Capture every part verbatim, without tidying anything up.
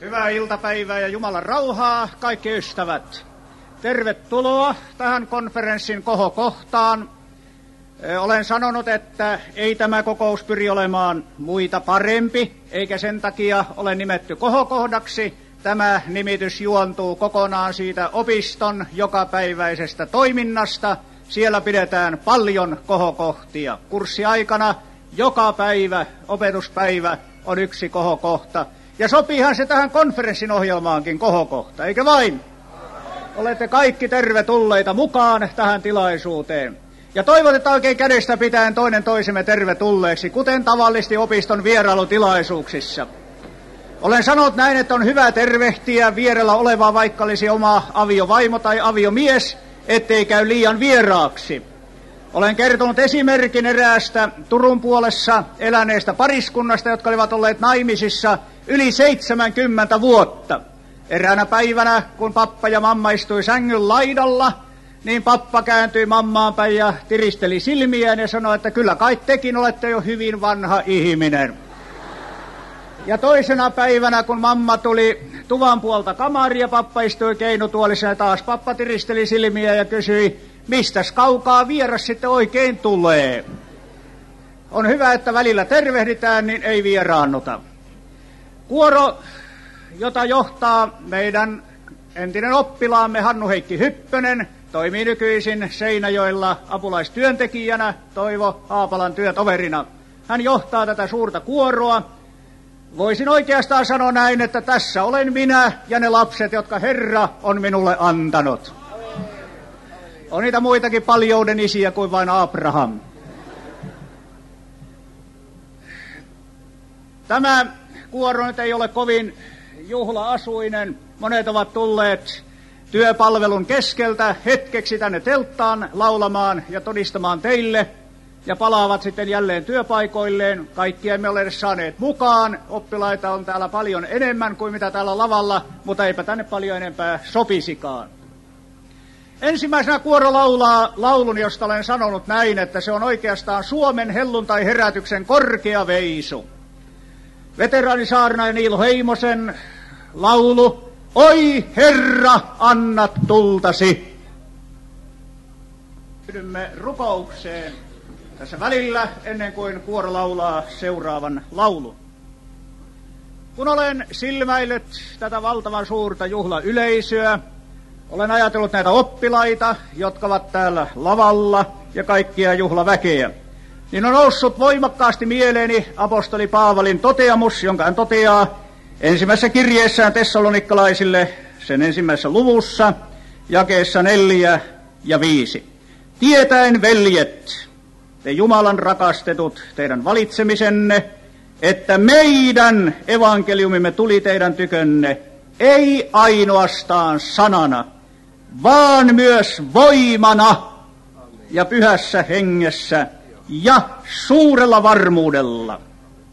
Hyvää iltapäivää ja Jumalan rauhaa, kaikki ystävät. Tervetuloa tähän konferenssin kohokohtaan. Olen sanonut, että ei tämä kokous pyri olemaan muita parempi, eikä sen takia ole nimetty kohokohdaksi. Tämä nimitys juontuu kokonaan siitä opiston jokapäiväisestä toiminnasta. Siellä pidetään paljon kohokohtia. Kurssiaikana joka päivä, opetuspäivä on yksi kohokohta. Ja sopiihan se tähän konferenssin ohjelmaankin kohokohta, eikä vain? Olette kaikki tervetulleita mukaan tähän tilaisuuteen. Ja toivotetaan oikein kädestä pitäen toinen toisemme tervetulleeksi, kuten tavallisesti opiston vierailutilaisuuksissa. Olen sanonut näin, että on hyvä tervehtiä vierellä olevaa, vaikka olisi oma aviovaimo tai aviomies, ettei käy liian vieraaksi. Olen kertonut esimerkin eräästä Turun puolessa eläneestä pariskunnasta, jotka olivat olleet naimisissa yli seitsemänkymmentä vuotta. Eräänä päivänä, kun pappa ja mamma istui sängyn laidalla, niin pappa kääntyi mammaan päin ja tiristeli silmiään ja sanoi, että kyllä kai tekin olette jo hyvin vanha ihminen. Ja toisena päivänä, kun mamma tuli tuvan puolta kamaria, pappa istui keinutuolissa ja taas pappa tiristeli silmiä ja kysyi, mistäs kaukaa vieras sitten oikein tulee? On hyvä, että välillä tervehditään, niin ei vieraannuta. Kuoro, jota johtaa meidän entinen oppilaamme Hannu-Heikki Hyppönen, toimii nykyisin Seinäjoella apulaistyöntekijänä Toivo Haapalan työtoverina. Hän johtaa tätä suurta kuoroa. Voisin oikeastaan sanoa näin, että tässä olen minä ja ne lapset, jotka Herra on minulle antanut. On niitä muitakin paljouden isiä kuin vain Abraham. Tämä kuoro nyt ei ole kovin juhla-asuinen. Monet ovat tulleet työpalvelun keskeltä hetkeksi tänne telttaan laulamaan ja todistamaan teille. Ja palaavat sitten jälleen työpaikoilleen. Kaikkia emme ole edes saaneet mukaan. Oppilaita on täällä paljon enemmän kuin mitä täällä lavalla, mutta eipä tänne paljon enempää sopisikaan. Ensimmäisenä kuoro laulaa laulun, josta olen sanonut näin, että se on oikeastaan Suomen helluntai-herätyksen korkea veisu. Veteraanisaarnaaja Niilo Heimosen laulu, Oi Herra, anna tultasi. Yhdymme rukoukseen tässä välillä ennen kuin kuoro laulaa seuraavan laulun. Kun olen silmäillyt tätä valtavan suurta juhlayleisöä, olen ajatellut näitä oppilaita, jotka ovat täällä lavalla ja kaikkia juhlaväkeä. Niin on noussut voimakkaasti mieleeni apostoli Paavalin toteamus, jonka hän toteaa ensimmäisessä kirjeessään tessalonikkalaisille, sen ensimmäisessä luvussa, jakeessa neljä ja viisi. Tietäen, veljet, te Jumalan rakastetut, teidän valitsemisenne, että meidän evankeliumimme tuli teidän tykönne, ei ainoastaan sanana, vaan myös voimana ja pyhässä hengessä ja suurella varmuudella.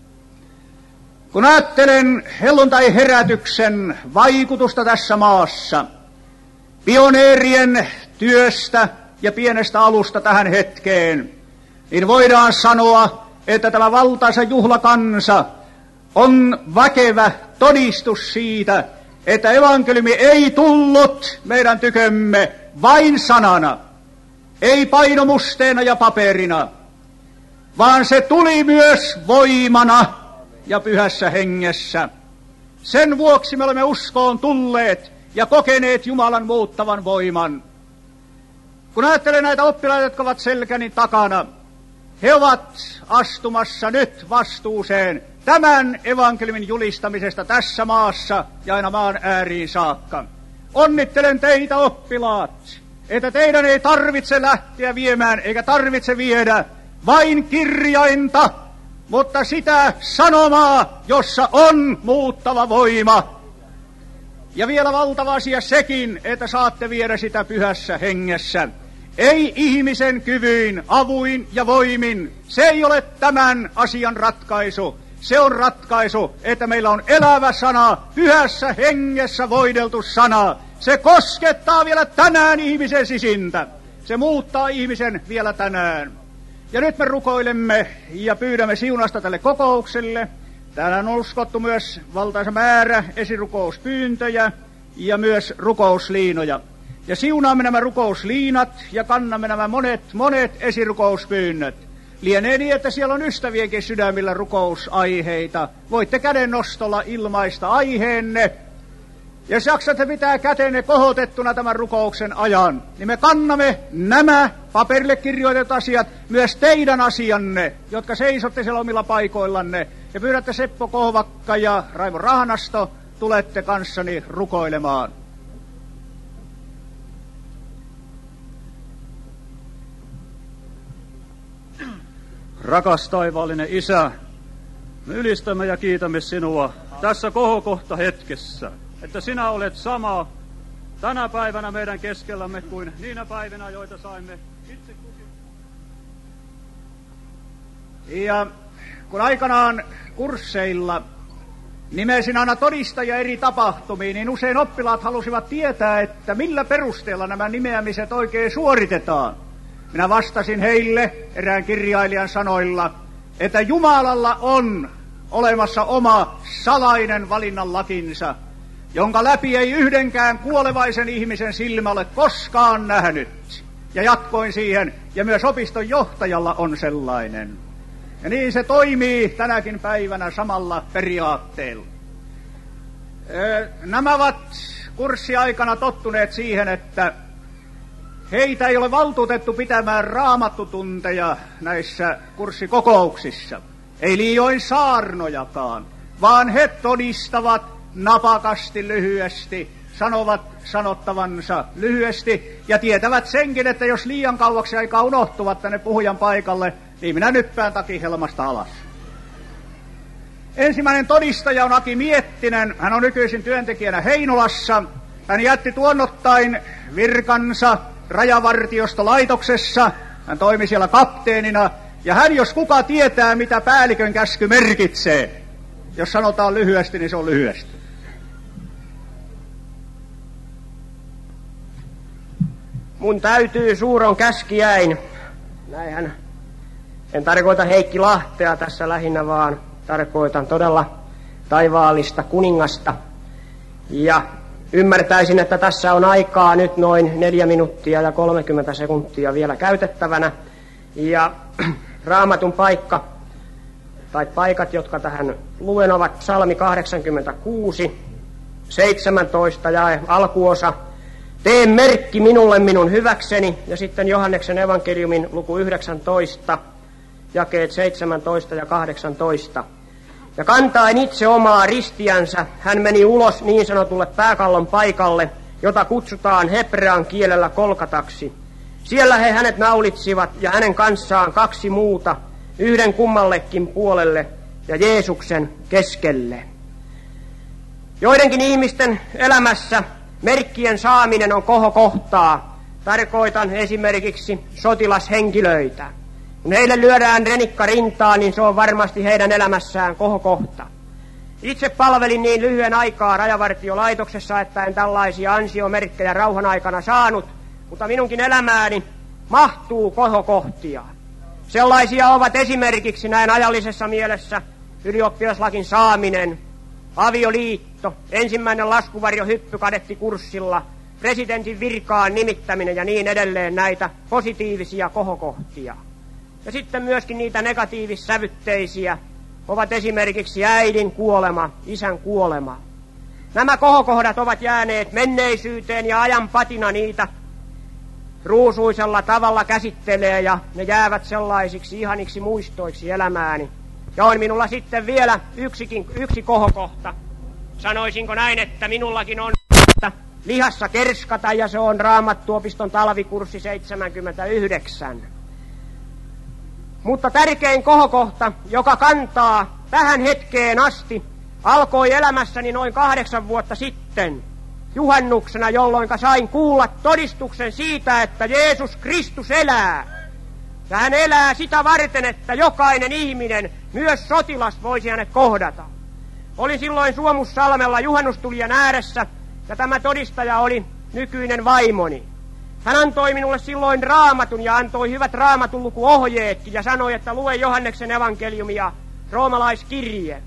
Kun ajattelen helluntai-herätyksen vaikutusta tässä maassa, pioneerien työstä ja pienestä alusta tähän hetkeen, niin voidaan sanoa, että tämä valtaisa juhlakansa on väkevä todistus siitä, että evankeliumi ei tullut meidän tykömme vain sanana, ei painomusteena ja paperina, vaan se tuli myös voimana ja pyhässä hengessä. Sen vuoksi me olemme uskoon tulleet ja kokeneet Jumalan muuttavan voiman. Kun ajattelen näitä oppilaita, jotka ovat selkäni takana, he ovat astumassa nyt vastuuseen tämän evankeliumin julistamisesta tässä maassa ja aina maan ääriin saakka. Onnittelen teitä, oppilaat, että teidän ei tarvitse lähteä viemään eikä tarvitse viedä vain kirjainta, mutta sitä sanomaa, jossa on muuttava voima. Ja vielä valtava asia sekin, että saatte viedä sitä pyhässä hengessä. Ei ihmisen kyvyin, avuin ja voimin. Se ei ole tämän asian ratkaisu. Se on ratkaisu, että meillä on elävä sana, pyhässä hengessä voideltu sana. Se koskettaa vielä tänään ihmisen sisintä. Se muuttaa ihmisen vielä tänään. Ja nyt me rukoilemme ja pyydämme siunasta tälle kokoukselle. Täällä on uskottu myös valtaisa määrä esirukouspyyntöjä ja myös rukousliinoja. Ja siunaamme nämä rukousliinat ja kannamme nämä monet, monet esirukouspyynnöt. Lienee niin, että siellä on ystävienkin sydämillä rukousaiheita. Voitte kädennostolla ilmaista aiheenne. Ja jos jaksatte pitää kätenne kohotettuna tämän rukouksen ajan, niin me kannamme nämä paperille kirjoitetut asiat myös teidän asianne, jotka seisotte siellä omilla paikoillanne. Ja pyydätte Seppo Kohvakka ja Raimo Rahanasto, tulette kanssani rukoilemaan. Rakas taivaallinen Isä, me ylistämme ja kiitämme sinua tässä kohokohta hetkessä, että sinä olet sama tänä päivänä meidän keskellämme kuin niinä päivinä, joita saimme itse kukin. Ja kun aikanaan kursseilla nimesin aina todistajia eri tapahtumiin, niin usein oppilaat halusivat tietää, että millä perusteella nämä nimeämiset oikein suoritetaan. Minä vastasin heille erään kirjailijan sanoilla, että Jumalalla on olemassa oma salainen valinnan lakinsa, jonka läpi ei yhdenkään kuolevaisen ihmisen silmä ole koskaan nähnyt. Ja jatkoin siihen, ja myös opiston johtajalla on sellainen. Ja niin se toimii tänäkin päivänä samalla periaatteella. Nämä ovat kurssiaikana tottuneet siihen, että heitä ei ole valtuutettu pitämään raamattutunteja näissä kurssikokouksissa. Ei liioin saarnojakaan, vaan he todistavat napakasti lyhyesti, sanovat sanottavansa lyhyesti ja tietävät senkin, että jos liian kauaksi aikaa unohtuvat tänne puhujan paikalle, niin minä nyppään takihelmasta alas. Ensimmäinen todistaja on Aki Miettinen. Hän on nykyisin työntekijänä Heinolassa. Hän jätti tuonnottain virkansa rajavartiostolaitoksessa. Hän toimi siellä kapteenina. Ja hän, jos kuka tietää, mitä päällikön käsky merkitsee. Jos sanotaan lyhyesti, niin se on lyhyesti. Mun täytyy suuron käskijäin. Näinhän. En tarkoita Heikki Lahtea tässä lähinnä, vaan tarkoitan todella taivaallista kuningasta. Ja ymmärtäisin, että tässä on aikaa nyt noin neljä minuuttia ja kolmekymmentä sekuntia vielä käytettävänä. Ja raamatun paikka, tai paikat, jotka tähän luen, ovat psalmi kahdeksankymmentäkuusi, seitsemäntoista jae alkuosa. Tee merkki minulle minun hyväkseni, ja sitten Johanneksen evankeliumin luku yhdeksäntoista, jakeet seitsemäntoista ja kahdeksantoista. Ja kantaen itse omaa ristiänsä, hän meni ulos niin sanotulle pääkallon paikalle, jota kutsutaan hebrean kielellä Kolkataksi. Siellä he hänet naulitsivat ja hänen kanssaan kaksi muuta, yhden kummallekin puolelle ja Jeesuksen keskelle. Joidenkin ihmisten elämässä merkkien saaminen on kohokohtaa. Tarkoitan esimerkiksi sotilashenkilöitä. Kun heille lyödään renikka rintaan, niin se on varmasti heidän elämässään kohokohta. Itse palvelin niin lyhyen aikaa rajavartiolaitoksessa, että en tällaisia ansiomerkkejä rauhan aikana saanut, mutta minunkin elämääni mahtuu kohokohtia. Sellaisia ovat esimerkiksi näin ajallisessa mielessä ylioppilaslakin saaminen, avioliitto, ensimmäinen laskuvarjo hyppykadetti-kurssilla, presidentin virkaan nimittäminen ja niin edelleen, näitä positiivisia kohokohtia. Ja sitten myöskin niitä negatiivissävytteisiä ovat esimerkiksi äidin kuolema, isän kuolema. Nämä kohokohdat ovat jääneet menneisyyteen ja ajan patina niitä ruusuisella tavalla käsittelee ja ne jäävät sellaisiksi ihaniksi muistoiksi elämääni. Ja on minulla sitten vielä yksikin, yksi kohokohta. Sanoisinko näin, että minullakin on lihassa kerskata ja se on Raamattuopiston talvikurssi seitsemänkymmentäyhdeksän. Mutta tärkein kohokohta, joka kantaa tähän hetkeen asti, alkoi elämässäni noin kahdeksan vuotta sitten, juhannuksena, jolloin sain kuulla todistuksen siitä, että Jeesus Kristus elää. Ja hän elää sitä varten, että jokainen ihminen, myös sotilas, voisi hänet kohdata. Olin silloin Suomussalmella juhannustulijan ääressä, ja tämä todistaja oli nykyinen vaimoni. Hän antoi minulle silloin raamatun ja antoi hyvät raamatun lukuohjeetkin ja sanoi, että lue Johanneksen evankeliumia, roomalaiskirje.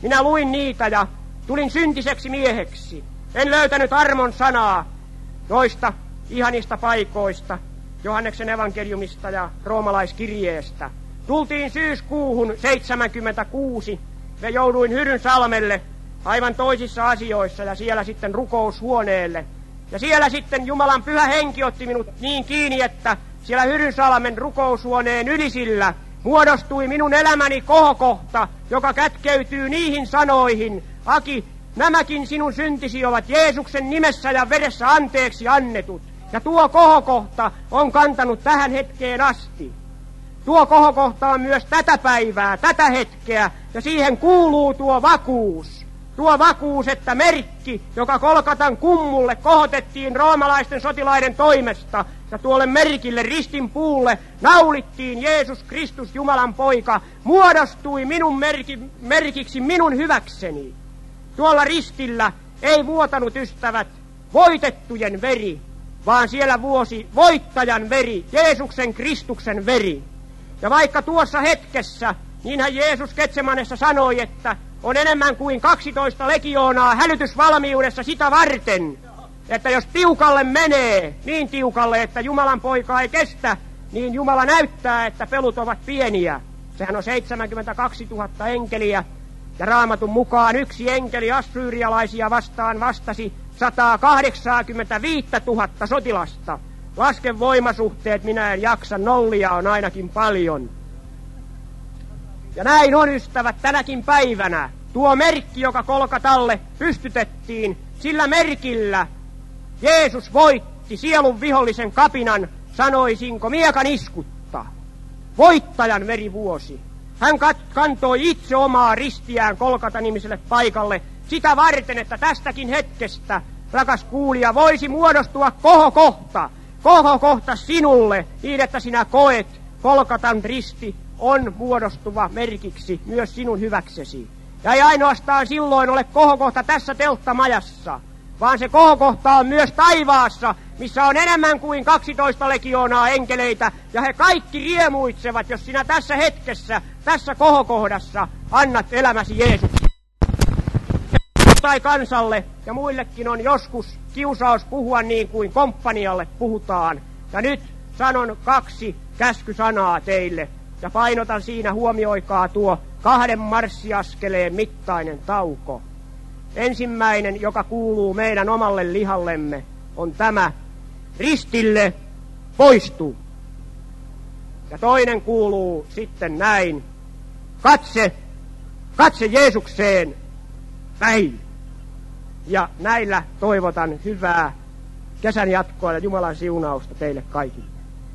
Minä luin niitä ja tulin syntiseksi mieheksi. En löytänyt armon sanaa noista ihanista paikoista, Johanneksen evankeliumista ja roomalaiskirjeestä. Tultiin syyskuuhun seitsemänkymmentäkuusi ja jouduin Hyrynsalmelle aivan toisissa asioissa ja siellä sitten rukoushuoneelle. Ja siellä sitten Jumalan pyhä henki otti minut niin kiinni, että siellä Hyrynsalmen rukoushuoneen ylisillä muodostui minun elämäni kohokohta, joka kätkeytyy niihin sanoihin: Aki, nämäkin sinun syntisi ovat Jeesuksen nimessä ja veressä anteeksi annetut. Ja tuo kohokohta on kantanut tähän hetkeen asti. Tuo kohokohta on myös tätä päivää, tätä hetkeä, ja siihen kuuluu tuo vakuus. Tuo vakuus, että merkki, joka Kolkatan kummulle kohotettiin roomalaisten sotilaiden toimesta, ja tuolle merkille ristin puulle naulittiin Jeesus Kristus, Jumalan poika, muodostui minun merki, merkiksi minun hyväkseni. Tuolla ristillä ei vuotanut, ystävät, voitettujen veri, vaan siellä vuosi voittajan veri, Jeesuksen Kristuksen veri. Ja vaikka tuossa hetkessä, niinhän Jeesus Getsemanessa sanoi, että on enemmän kuin kaksitoista legioonaa hälytysvalmiudessa sitä varten, että jos tiukalle menee, niin tiukalle, että Jumalan poika ei kestä, niin Jumala näyttää, että pelut ovat pieniä. Sehän on seitsemänkymmentäkaksituhatta enkeliä, ja Raamatun mukaan yksi enkeli assyyrialaisia vastaan vastasi sata kahdeksankymmentäviisituhatta sotilasta. Lasken voimasuhteet, minä en jaksa, nollia on ainakin paljon. Ja näin on, ystävät, tänäkin päivänä. Tuo merkki, joka Kolkatalle pystytettiin, sillä merkillä Jeesus voitti sielun vihollisen kapinan, sanoisinko, miekan iskutta. Voittajan verivuosi. Hän kantoi itse omaa ristiään Kolkata-nimiselle paikalle sitä varten, että tästäkin hetkestä, rakas kuulija, voisi muodostua kohokohta. Kohokohta sinulle, niin että sinä koet, Kolkatan risti on muodostuva merkiksi myös sinun hyväksesi. Ja ei ainoastaan silloin ole kohokohta tässä telttamajassa, vaan se kohokohta on myös taivaassa, missä on enemmän kuin kaksitoista legioonaa enkeleitä, ja he kaikki riemuitsevat, jos sinä tässä hetkessä, tässä kohokohdassa annat elämäsi Jeesukselle. Tai kansalle ja muillekin on joskus kiusaus puhua niin kuin komppanialle puhutaan. Ja nyt sanon kaksi käskysanaa teille, ja painotan siinä, huomioikaa tuo kahden marssiaskeleen mittainen tauko. Ensimmäinen, joka kuuluu meidän omalle lihallemme, on tämä: ristille poistuu. Ja toinen kuuluu sitten näin: katse, katse Jeesukseen päin. Ja näillä toivotan hyvää kesän jatkoa ja Jumalan siunausta teille kaikille.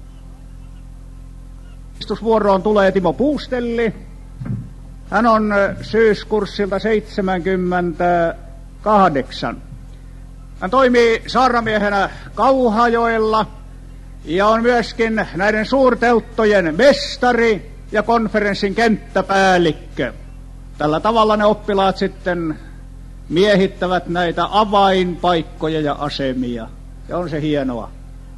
Vuoroon tulee Timo Puustelli. Hän on syyskurssilta seitsemänkymmentäkahdeksan. Hän toimii saarnamiehenä Kauhajoella ja on myöskin näiden suurtelttojen mestari ja konferenssin kenttäpäällikkö. Tällä tavalla ne oppilaat sitten miehittävät näitä avainpaikkoja ja asemia. Ja on se hienoa.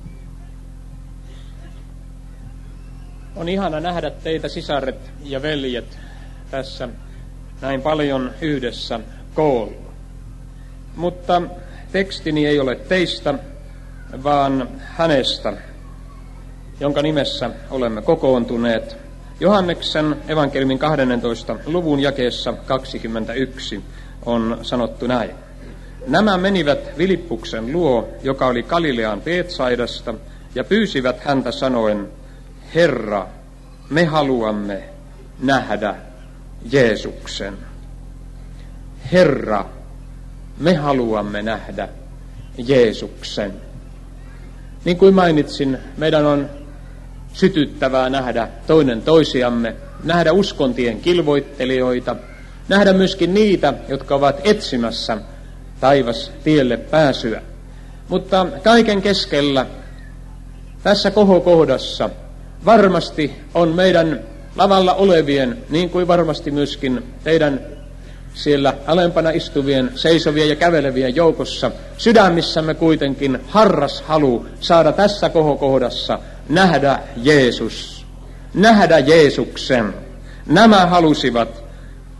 On ihana nähdä teitä, sisaret ja veljet, tässä näin paljon yhdessä koolla. Mutta tekstini ei ole teistä, vaan hänestä, jonka nimessä olemme kokoontuneet. Johanneksen evankeliumin kahdennentoista luvun jakeessa kaksikymmentäyksi on sanottu näin. Nämä menivät Filippuksen luo, joka oli Galilean Beetsaidasta, ja pyysivät häntä sanoen: Herra, me haluamme nähdä Jeesuksen. Herra, me haluamme nähdä Jeesuksen. Niin kuin mainitsin, meidän on sytyttävää nähdä toinen toisiamme, nähdä uskontien kilvoittelijoita, nähdä myöskin niitä, jotka ovat etsimässä taivastielle pääsyä. Mutta kaiken keskellä tässä kohokohdassa varmasti on meidän lavalla olevien, niin kuin varmasti myöskin teidän siellä alempana istuvien, seisovien ja kävelevien joukossa, sydämissämme kuitenkin harras halu saada tässä kohokohdassa nähdä Jeesus, nähdä Jeesuksen. Nämä halusivat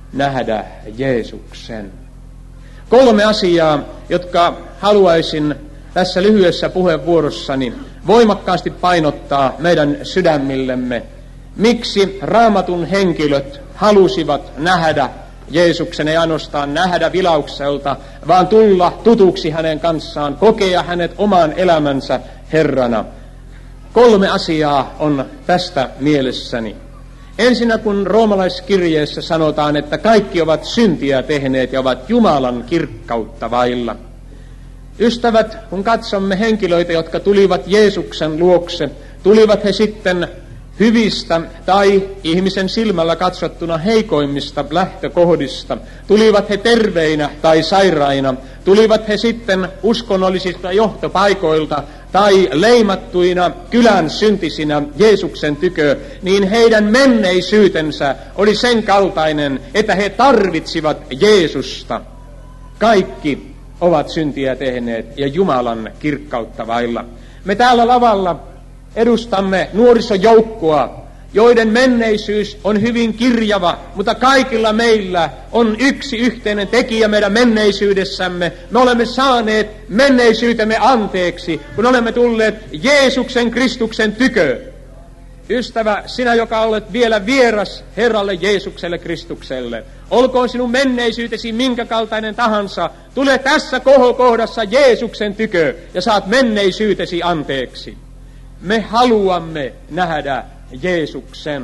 nähdä Jeesuksen. Kolme asiaa, jotka haluaisin tässä lyhyessä puheenvuorossani voimakkaasti painottaa meidän sydämillemme. Miksi Raamatun henkilöt halusivat nähdä Jeesuksen, ei ainoastaan nähdä vilaukselta, vaan tulla tutuksi hänen kanssaan, kokea hänet oman elämänsä Herrana. Kolme asiaa on tästä mielessäni. Ensinnä kun roomalaiskirjeessä sanotaan, että kaikki ovat syntiä tehneet ja ovat Jumalan kirkkautta vailla. Ystävät, kun katsomme henkilöitä, jotka tulivat Jeesuksen luokse, tulivat he sitten hyvistä tai ihmisen silmällä katsottuna heikoimmista lähtökohdista, tulivat he terveinä tai sairaina, tulivat he sitten uskonnollisista johtopaikoilta tai leimattuina kylän syntisinä Jeesuksen tykö, niin heidän menneisyytensä oli sen kaltainen, että he tarvitsivat Jeesusta. Kaikki ovat syntiä tehneet ja Jumalan kirkkautta vailla. Me täällä lavalla edustamme nuorisojoukkoa, joiden menneisyys on hyvin kirjava, mutta kaikilla meillä on yksi yhteinen tekijä meidän menneisyydessämme. Me olemme saaneet menneisyytemme anteeksi, kun olemme tulleet Jeesuksen Kristuksen tykö. Ystävä, sinä, joka olet vielä vieras Herralle Jeesukselle Kristukselle, olkoon sinun menneisyytesi minkä kaltainen tahansa, tule tässä kohokohdassa Jeesuksen tykö ja saat menneisyytesi anteeksi. Me haluamme nähdä Jeesuksen.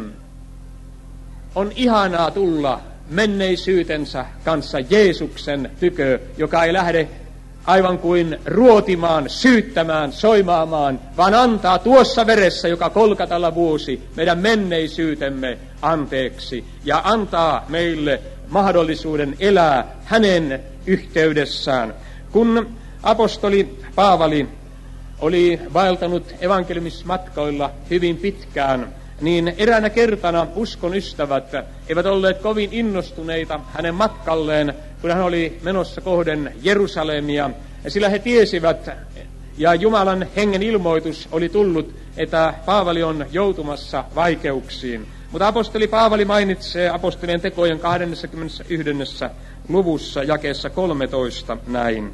On ihanaa tulla menneisyytensä kanssa Jeesuksen tykö, joka ei lähde aivan kuin ruotimaan, syyttämään, soimaamaan, vaan antaa tuossa veressä, joka Kolkatalla vuosi, meidän menneisyytemme anteeksi ja antaa meille mahdollisuuden elää hänen yhteydessään. Kun apostoli Paavali oli vaeltanut evankeliumismatkoilla hyvin pitkään, niin eräänä kertana uskon ystävät eivät olleet kovin innostuneita hänen matkalleen, kun hän oli menossa kohden Jerusalemia, sillä he tiesivät, ja Jumalan hengen ilmoitus oli tullut, että Paavali on joutumassa vaikeuksiin. Mutta apostoli Paavali mainitsee apostolien tekojen kaksikymmentäyksi luvussa jakeessa kolmetoista näin.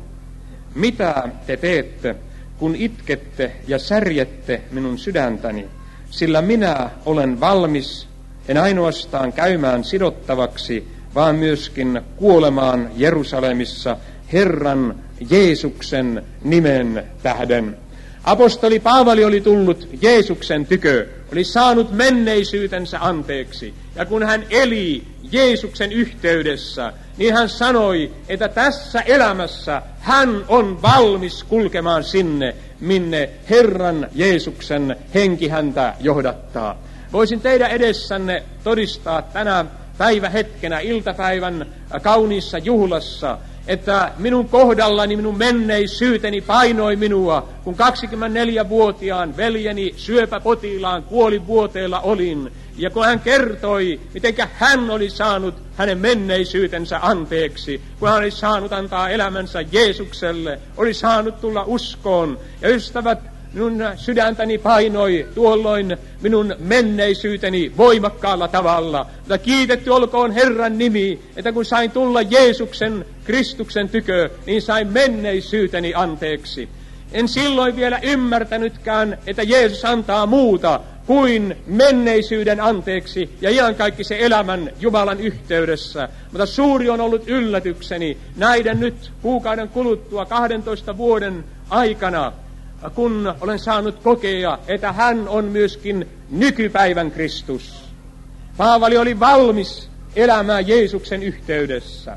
Mitä te teette, kun itkette ja särjette minun sydäntäni, sillä minä olen valmis, en ainoastaan käymään sidottavaksi, vaan myöskin kuolemaan Jerusalemissa Herran Jeesuksen nimen tähden. Apostoli Paavali oli tullut Jeesuksen tykö, oli saanut menneisyytensä anteeksi, ja kun hän eli Jeesuksen yhteydessä, niin hän sanoi, että tässä elämässä hän on valmis kulkemaan sinne, minne Herran Jeesuksen henki häntä johdattaa. Voisin teidän edessänne todistaa tänä päivähetkenä, iltapäivän kauniissa juhlassa, että minun kohdallani minun menneisyyteni painoi minua, kun kaksikymmentäneljävuotiaan veljeni syöpäpotilaan kuolivuoteella olin. Ja kun hän kertoi, mitenkä hän oli saanut hänen menneisyytensä anteeksi, kun hän oli saanut antaa elämänsä Jeesukselle, oli saanut tulla uskoon. Ja ystävät, minun sydäntäni painoi tuolloin minun menneisyyteni voimakkaalla tavalla. Mutta kiitetty olkoon Herran nimi, että kun sain tulla Jeesuksen Kristuksen tykö, niin sain menneisyyteni anteeksi. En silloin vielä ymmärtänytkään, että Jeesus antaa muuta kuin menneisyyden anteeksi ja iankaikkisen elämän Jumalan yhteydessä. Mutta suuri on ollut yllätykseni näiden nyt kuukauden kuluttua kahdentoista vuoden aikana, kun olen saanut kokea, että hän on myöskin nykypäivän Kristus. Paavali oli valmis elämään Jeesuksen yhteydessä.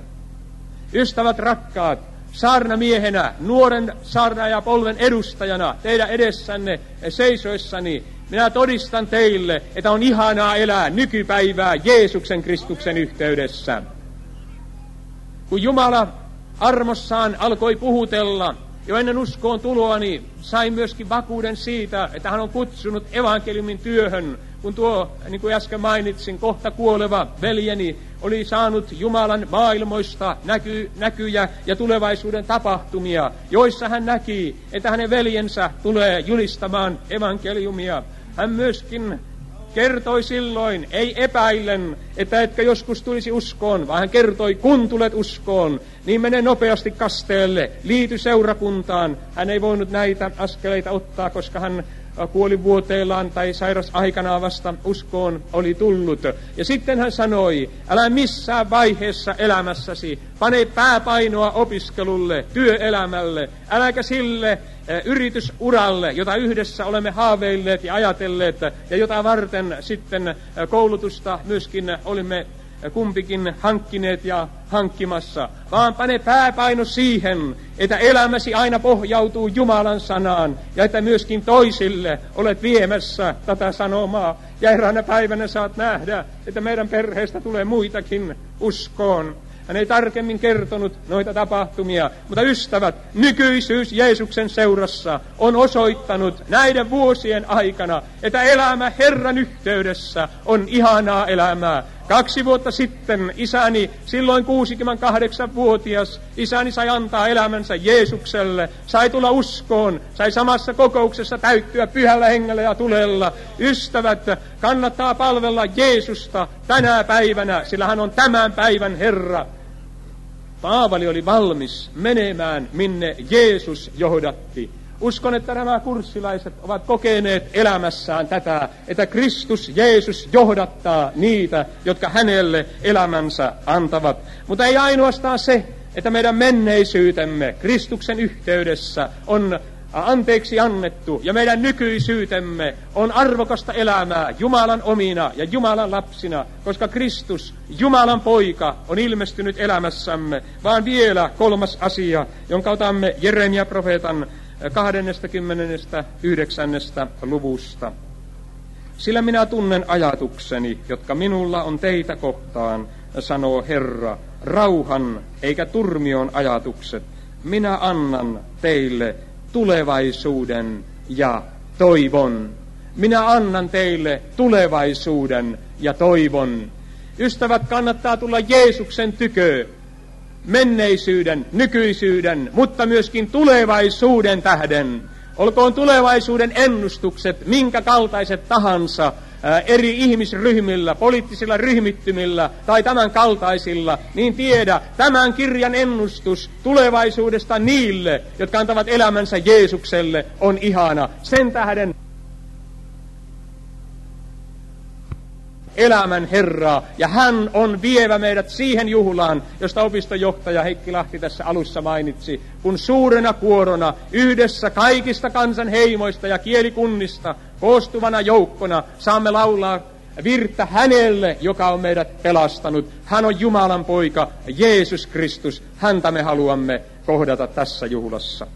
Ystävät rakkaat, saarnamiehenä, nuoren saarnaajapolven edustajana, teidän edessänne seisoissani, minä todistan teille, että on ihanaa elää nykypäivää Jeesuksen Kristuksen yhteydessä. Kun Jumala armossaan alkoi puhutella, jo ennen uskoon tuloani sain myöskin vakuuden siitä, että hän on kutsunut evankeliumin työhön, kun tuo, niin kuin äsken mainitsin, kohta kuoleva veljeni oli saanut Jumalan maailmoista näky, näkyjä ja tulevaisuuden tapahtumia, joissa hän näki, että hänen veljensä tulee julistamaan evankeliumia. Hän myöskin kertoi silloin, ei epäillen, että etkö joskus tulisi uskoon, vaan hän kertoi, kun tulet uskoon, niin mene nopeasti kasteelle, liity seurakuntaan. Hän ei voinut näitä askeleita ottaa, koska hän kuolivuoteellaan tai sairasaikanaan vasta uskoon oli tullut. Ja sitten hän sanoi, älä missään vaiheessa elämässäsi pane pääpainoa opiskelulle, työelämälle, äläkä sille yritysuralle, jota yhdessä olemme haaveilleet ja ajatelleet, ja jota varten sitten koulutusta myöskin olimme kumpikin hankkineet ja hankkimassa, vaan pane pääpaino siihen, että elämäsi aina pohjautuu Jumalan sanaan, ja että myöskin toisille olet viemässä tätä sanomaa, ja eräänä päivänä saat nähdä, että meidän perheestä tulee muitakin uskoon. Hän ei tarkemmin kertonut noita tapahtumia, mutta ystävät, nykyisyys Jeesuksen seurassa on osoittanut näiden vuosien aikana, että elämä Herran yhteydessä on ihanaa elämää. Kaksi vuotta sitten isäni, silloin kuusikymmentäkahdeksanvuotias, isäni sai antaa elämänsä Jeesukselle, sai tulla uskoon, sai samassa kokouksessa täyttyä pyhällä hengellä ja tulella. Ystävät, kannattaa palvella Jeesusta tänä päivänä, sillä hän on tämän päivän Herra. Paavali oli valmis menemään, minne Jeesus johdatti. Uskon, että nämä kurssilaiset ovat kokeneet elämässään tätä, että Kristus Jeesus johdattaa niitä, jotka hänelle elämänsä antavat. Mutta ei ainoastaan se, että meidän menneisyytemme Kristuksen yhteydessä on anteeksi annettu ja meidän nykyisyytemme on arvokasta elämää Jumalan omina ja Jumalan lapsina, koska Kristus, Jumalan poika, on ilmestynyt elämässämme, vaan vielä kolmas asia, jonka otamme Jeremia-profeetan kaksikymmentäyhdeksän luvusta. Sillä minä tunnen ajatukseni, jotka minulla on teitä kohtaan, sanoo Herra, rauhan eikä turmion ajatukset. Minä annan teille tulevaisuuden ja toivon. Minä annan teille tulevaisuuden ja toivon. Ystävät, kannattaa tulla Jeesuksen tykö menneisyyden, nykyisyyden, mutta myöskin tulevaisuuden tähden. Olkoon tulevaisuuden ennustukset minkä kaltaiset tahansa ää, eri ihmisryhmillä, poliittisilla ryhmittymillä tai tämän kaltaisilla, niin tiedä, tämän kirjan ennustus tulevaisuudesta niille, jotka antavat elämänsä Jeesukselle, on ihana. Sen tähden elämän Herraa, ja hän on vievä meidät siihen juhlaan, josta opistojohtaja Heikki Lahti tässä alussa mainitsi, kun suurena kuorona yhdessä kaikista kansan heimoista ja kielikunnista koostuvana joukkona saamme laulaa virttä hänelle, joka on meidät pelastanut. Hän on Jumalan poika, Jeesus Kristus. Häntä me haluamme kohdata tässä juhlassa.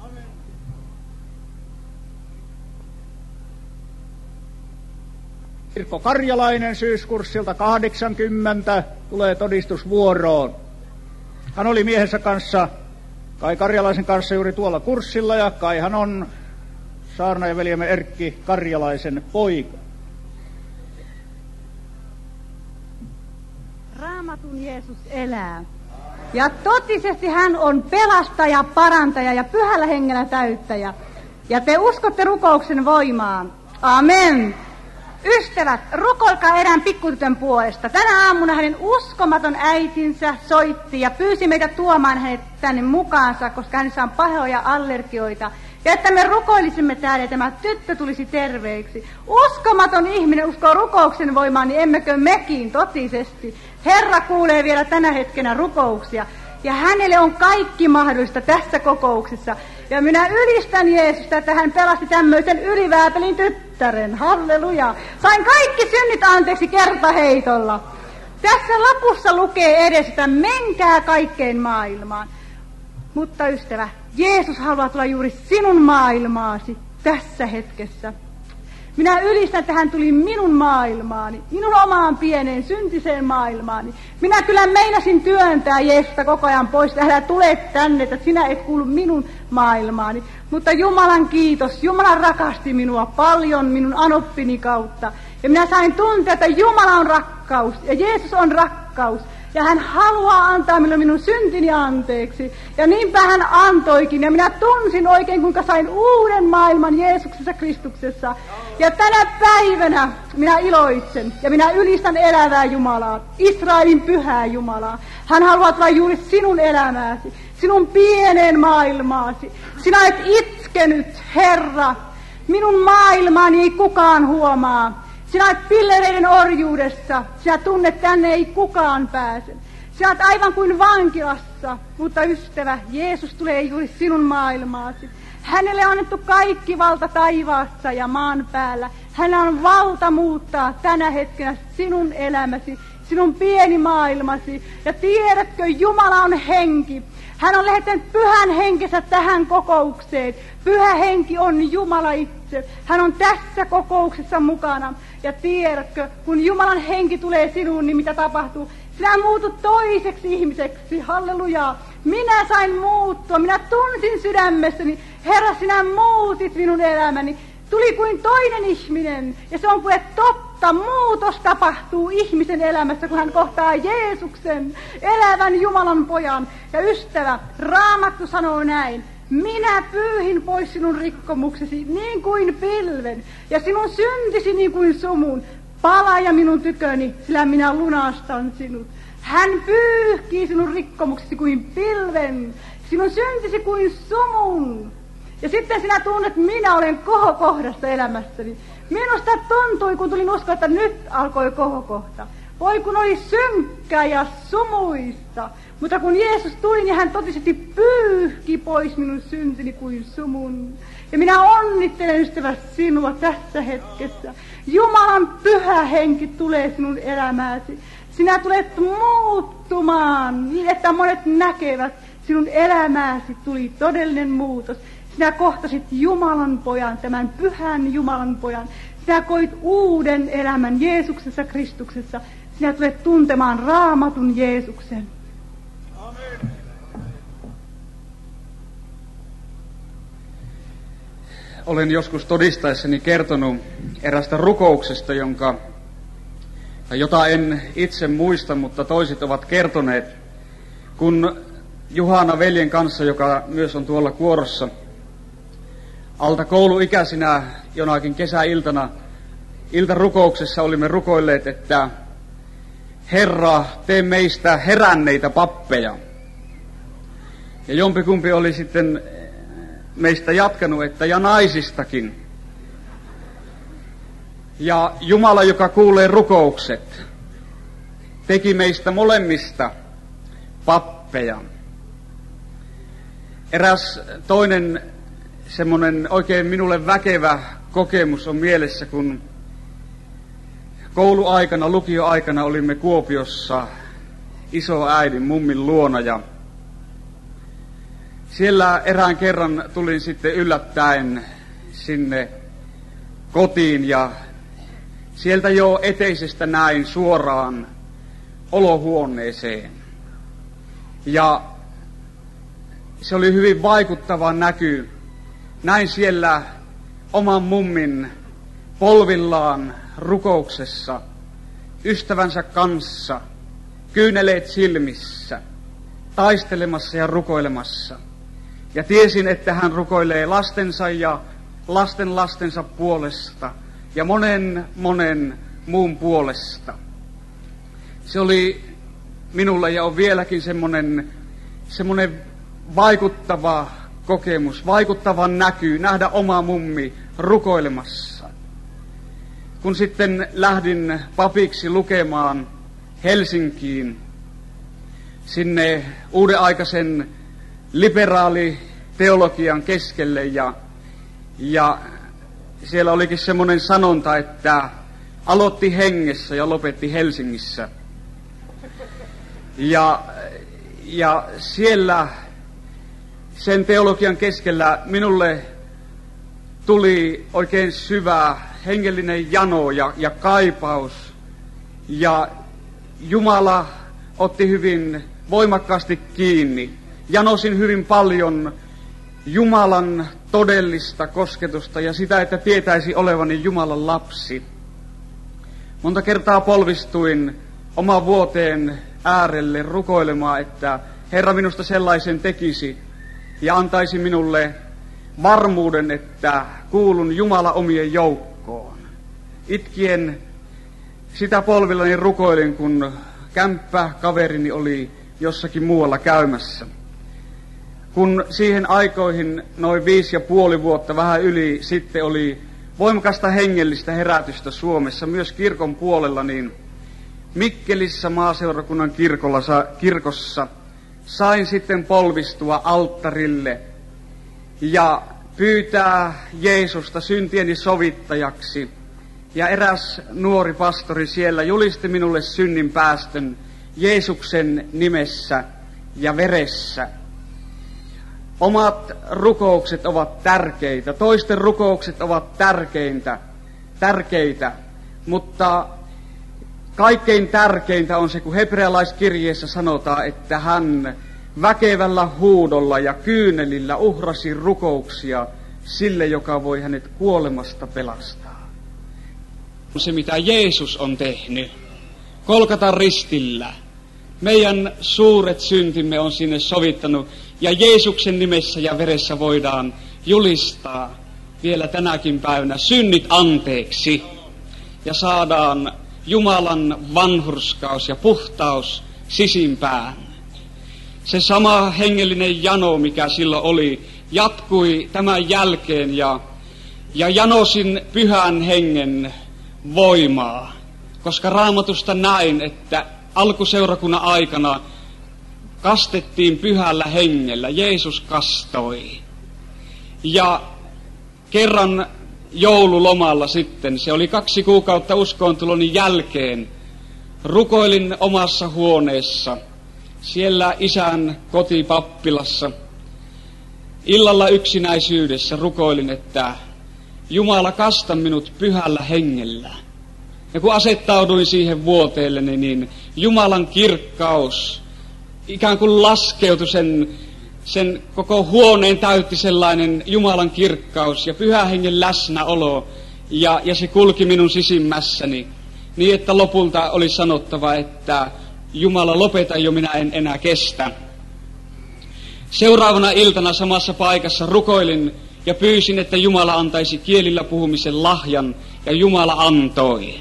Pirkko Karjalainen syyskurssilta kahdeksankymmentä tulee todistusvuoroon. Hän oli miehensä kanssa, Kai Karjalaisen kanssa juuri tuolla kurssilla, ja Kai hän on saarnaajaveljemme Erkki Karjalaisen poika. Raamatun Jeesus elää. Ja totisesti hän on pelastaja, parantaja ja pyhällä hengellä täyttäjä. Ja te uskotte rukouksen voimaan. Amen. Ystävät, rukoilkaa erään pikkutytön puolesta. Tänä aamuna hänen uskomaton äitinsä soitti ja pyysi meitä tuomaan hänet tänne mukaansa, koska hänessä on pahoja allergioita. Ja että me rukoilisimme täällä ja tämä tyttö tulisi terveeksi. Uskomaton ihminen uskoo rukouksen voimaan, niin emmekö mekin totisesti. Herra kuulee vielä tänä hetkenä rukouksia. Ja hänelle on kaikki mahdollista tässä kokouksessa. Ja minä ylistän Jeesusta, että hän pelasti tämmöisen ylivääpelin tyttären. Halleluja. Sain kaikki synnit anteeksi kertaheitolla. Tässä lapussa lukee edes, että menkää kaikkeen maailmaan. Mutta ystävä, Jeesus haluaa tulla juuri sinun maailmaasi tässä hetkessä. Minä ylistän, että hän tuli minun maailmaani, minun omaan pieneen syntiseen maailmaani. Minä kyllä meinasin työntää Jeesusta koko ajan pois, että älä tule tänne, että sinä et kuulu minun maailmaani. Mutta Jumalan kiitos, Jumala rakasti minua paljon minun anoppini kautta. Ja minä sain tuntea, että Jumala on rakkaus ja Jeesus on rakkaus. Ja hän haluaa antaa minulle minun syntini anteeksi. Ja niinpä hän antoikin. Ja minä tunsin oikein, kuinka sain uuden maailman Jeesuksessa Kristuksessa. Ja tänä päivänä minä iloitsen ja minä ylistän elävää Jumalaa, Israelin pyhää Jumalaa. Hän haluaa tulla juuri sinun elämääsi, sinun pieneen maailmaasi. Sinä et itkenyt, Herra. Minun maailmaani ei kukaan huomaa. Sinä olet pillereiden orjuudessa. Sinä tunnet, tänne ei kukaan pääse. Sinä olet aivan kuin vankilassa, mutta ystävä, Jeesus tulee juuri sinun maailmaasi. Hänelle on annettu kaikki valta taivaassa ja maan päällä. Hänellä on valta muuttaa tänä hetkenä sinun elämäsi, sinun pieni maailmasi. Ja tiedätkö, Jumala on henki. Hän on lähettänyt pyhän henkensä tähän kokoukseen. Pyhä henki on Jumala itse. Hän on tässä kokouksessa mukana. Ja tiedätkö, kun Jumalan henki tulee sinuun, niin mitä tapahtuu? Sinä muutut toiseksi ihmiseksi. Hallelujaa. Minä sain muuttua. Minä tunsin sydämessäni. Herra, sinä muutit minun elämäni. Tuli kuin toinen ihminen. Ja se on kuin totta. Muutos tapahtuu ihmisen elämässä, kun hän kohtaa Jeesuksen, elävän Jumalan pojan. Ja ystävä, Raamattu sanoo näin. Minä pyyhin pois sinun rikkomuksesi niin kuin pilven, ja sinun syntisi niin kuin sumun. Palaa minun tyköni, sillä minä lunastan sinut. Hän pyyhkii sinun rikkomuksesi kuin pilven, sinun syntisi kuin sumun. Ja sitten sinä tunnet, minä olen kohokohdassa elämässäni. Minusta tuntui, kun tulin uskoa, että nyt alkoi kohokohta. Voi kun oli synkkää ja sumuista. Mutta kun Jeesus tuli, niin hän totisesti pyyhki pois minun syntini kuin sumun. Ja minä onnittelen, ystävä, sinua tässä hetkessä. Jumalan pyhä henki tulee sinun elämääsi. Sinä tulet muuttumaan niin, että monet näkevät. Sinun elämääsi tuli todellinen muutos. Sinä kohtasit Jumalan pojan, tämän pyhän Jumalan pojan. Sinä koit uuden elämän Jeesuksessa Kristuksessa. Sinä tulet tuntemaan Raamatun Jeesuksen. Amen. Olen joskus todistaessani kertonut erästä rukouksesta, jonka, jota en itse muista, mutta toiset ovat kertoneet, kun Juhana veljen kanssa, joka myös on tuolla kuorossa, alta kouluikäisinä jonakin kesäiltana iltarukouksessa olimme rukoilleet, että Herra, tee meistä heränneitä pappeja. Ja jompikumpi oli sitten meistä jatkanut, että ja naisistakin. Ja Jumala, joka kuulee rukoukset, teki meistä molemmista pappeja. Eräs toinen semmoinen oikein minulle väkevä kokemus on mielessä, kun kouluaikana, lukioaikana olimme Kuopiossa isoäidin mummin luona ja siellä erään kerran tulin sitten yllättäen sinne kotiin ja sieltä jo eteisestä näin suoraan olohuoneeseen. Ja se oli hyvin vaikuttava näky. Näin siellä oman mummin polvillaan rukouksessa, ystävänsä kanssa, kyyneleet silmissä, taistelemassa ja rukoilemassa. Ja tiesin, että hän rukoilee lastensa ja lasten lastensa puolesta ja monen monen muun puolesta. Se oli minulle ja on vieläkin semmoinen, semmoinen vaikuttava kokemus, vaikuttava näky, nähdä oma mummi rukoilemassa. Kun sitten lähdin papiksi lukemaan Helsinkiin, sinne uudenaikaisen liberaaliteologian keskelle, ja, ja siellä olikin semmoinen sanonta, että aloitti hengessä ja lopetti Helsingissä. Ja, ja siellä sen teologian keskellä minulle tuli oikein syvä hengellinen jano ja, ja kaipaus. Ja Jumala otti hyvin voimakkaasti kiinni. Janosin hyvin paljon Jumalan todellista kosketusta ja sitä, että tietäisi olevani Jumalan lapsi. Monta kertaa polvistuin oma vuoteen äärelle rukoilemaan, että Herra minusta sellaisen tekisi ja antaisi minulle varmuuden, että kuulun Jumala omien joukkoon. Itkien sitä polvillani rukoilin, kun kämppä kaverini oli jossakin muualla käymässä. Kun siihen aikoihin noin viisi ja puoli vuotta vähän yli sitten oli voimakasta hengellistä herätystä Suomessa, myös kirkon puolella, niin Mikkelissä maaseurakunnan kirkolla, kirkossa sain sitten polvistua alttarille ja pyytää Jeesusta syntieni sovittajaksi. Ja eräs nuori pastori siellä julisti minulle synnin päästön Jeesuksen nimessä ja veressä. Omat rukoukset ovat tärkeitä, toisten rukoukset ovat tärkeintä, tärkeitä, mutta kaikkein tärkeintä on se, kun hebrealaiskirjeessä sanotaan, että hän väkevällä huudolla ja kyynelillä uhrasi rukouksia sille, joka voi hänet kuolemasta pelastaa. Se, mitä Jeesus on tehnyt Golgatan ristillä, meidän suuret syntimme on sinne sovittanut, ja Jeesuksen nimessä ja veressä voidaan julistaa vielä tänäkin päivänä synnit anteeksi, ja saadaan Jumalan vanhurskaus ja puhtaus sisimpään. Se sama hengellinen jano, mikä silloin oli, jatkui tämän jälkeen, ja, ja janosin pyhän hengen voimaa, koska Raamatusta näin, että alkuseurakunnan aikana kastettiin pyhällä hengellä, Jeesus kastoi. Ja kerran joululomalla sitten, se oli kaksi kuukautta uskoontuloni jälkeen, rukoilin omassa huoneessa, siellä isän kotipappilassa. Illalla yksinäisyydessä rukoilin, että Jumala, kasta minut pyhällä hengellä. Ja kun asettauduin siihen vuoteelleni, niin Jumalan kirkkaus ikään kuin laskeutui, sen, sen koko huoneen täytti sellainen Jumalan kirkkaus ja pyhän hengen läsnäolo, ja, ja se kulki minun sisimmässäni, niin että lopulta oli sanottava, että Jumala, lopeta jo, minä en enää kestä. Seuraavana iltana samassa paikassa rukoilin ja pyysin, että Jumala antaisi kielillä puhumisen lahjan, ja Jumala antoi.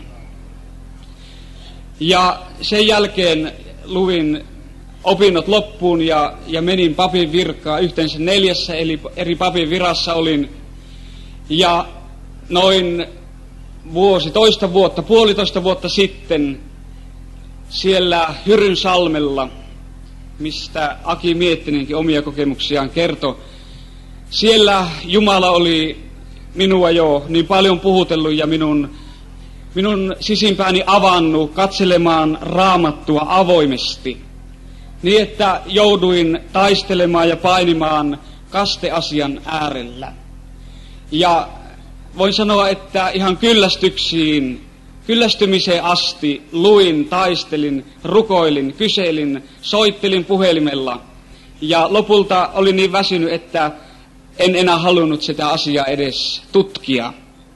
Ja sen jälkeen luin opinnot loppuun ja, ja menin papin virkaan. Yhteensä neljässä eli eri papin virassa olin. Ja noin vuosi, toista vuotta, puolitoista vuotta sitten siellä Hyrynsalmella, mistä Aki Miettinenkin omia kokemuksiaan kertoi, siellä Jumala oli minua jo niin paljon puhutellut ja minun, minun sisimpääni avannut katselemaan Raamattua avoimesti, niin että jouduin taistelemaan ja painimaan kasteasian äärellä. Ja voin sanoa, että ihan kyllästyksiin, kyllästymiseen asti luin, taistelin, rukoilin, kyselin, soittelin puhelimella. Ja lopulta olin niin väsynyt, että en enää halunnut sitä asiaa edes tutkia.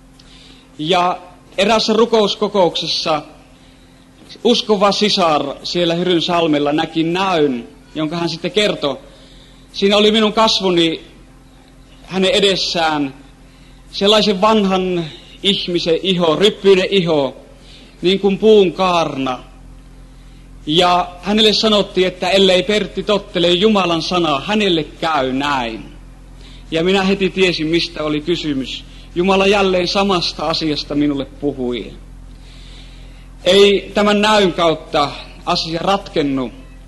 Ja erässä rukouskokouksessa uskova sisar siellä Hyrynsalmella näki näyn, jonka hän sitten kertoi. Siinä oli minun kasvoni hänen edessään sellaisen vanhan ihmisen iho, ryppyinen iho, niin kuin puun kaarna. Ja hänelle sanottiin, että ellei Pertti tottele Jumalan sanaa, hänelle käy näin. Ja minä heti tiesin, mistä oli kysymys. Jumala jälleen samasta asiasta minulle puhui. Ei tämän näyn kautta asia ratkennut.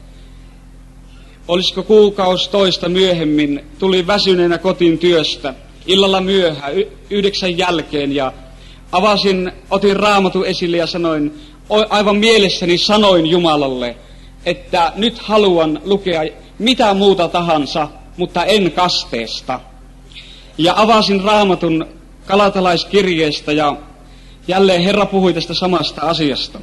Olisiko kuukausi toista myöhemmin, tulin väsyneenä kotiin työstä, illalla myöhään, y- yhdeksän jälkeen, ja avasin, otin Raamatun esille ja sanoin, aivan mielessäni sanoin Jumalalle, että nyt haluan lukea mitä muuta tahansa, mutta en kasteesta. Ja avasin Raamatun Galatalaiskirjeestä ja jälleen Herra puhui tästä samasta asiasta.